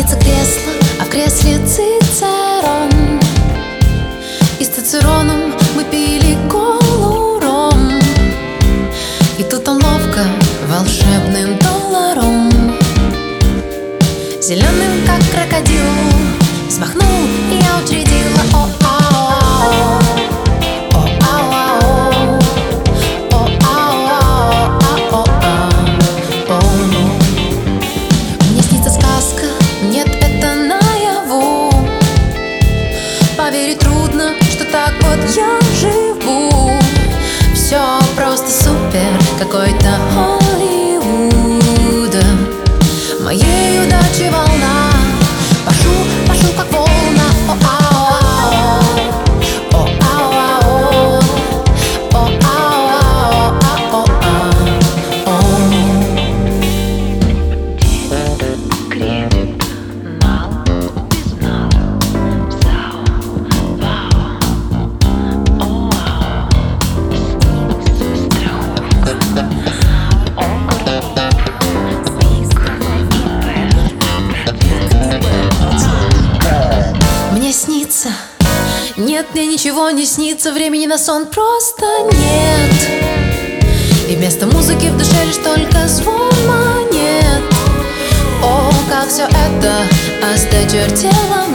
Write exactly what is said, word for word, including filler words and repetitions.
снится кресло, а в кресле цицерон. И с цицероном мы пили колу ром. И тут он ловко волшебным долларом, зеленым как крокодил, взмахнул, и я учредила о-ау-ау. Мне снится сказка, нет, это наяву. Поверить трудно, что так вот я живу. Все просто супер, какой-то Холливуд. Моей удачи волна, пошу, пошу как волна. О-ау-ау, о-ау-ау, о-ау-ау, о-ау-ау. Криминал, безнал, зау, вау, оау, снится страховка, Мне снится, нет, мне ничего не снится. Времени на сон просто нет. И вместо музыки в душе лишь только звон монет. О, как все это осточертело